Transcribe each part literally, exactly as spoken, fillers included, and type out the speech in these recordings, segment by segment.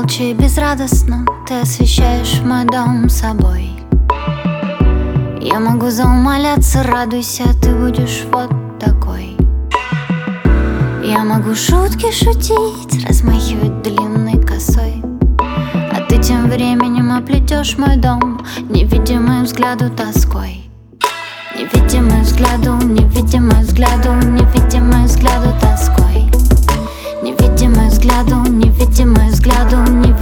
Молча и безрадостно ты освещаешь мой дом собой. Я могу заумоляться, радуйся, ты будешь вот такой. Я могу шутки шутить, размахивать длинной косой, а ты тем временем оплетешь мой дом невидимой взгляду тоской. Невидимой взгляду, невидимой взгляду, невидимой взгляду тоской. Невидимой взгляду, невидимой взгляду,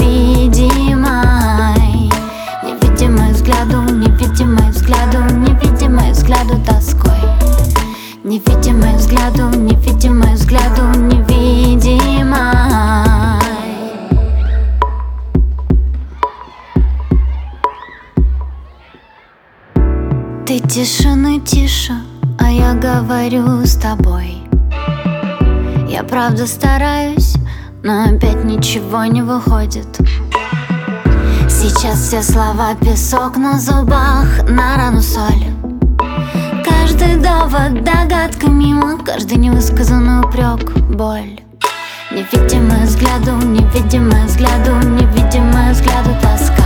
невидимой. Невидимой взгляду, невидимой взгляду, невидимой взгляду тоской. Невидимой взгляду, невидимой взгляду, невидимой. Ты тишины тише, а я говорю с тобой. Я правда стараюсь, но опять ничего не выходит. Сейчас все слова песок на зубах, на рану соль. Каждый довод догадка мимо, каждый невысказанный упрек боль. Невидимый взгляду, невидимый взгляду, невидимый взгляду тоска.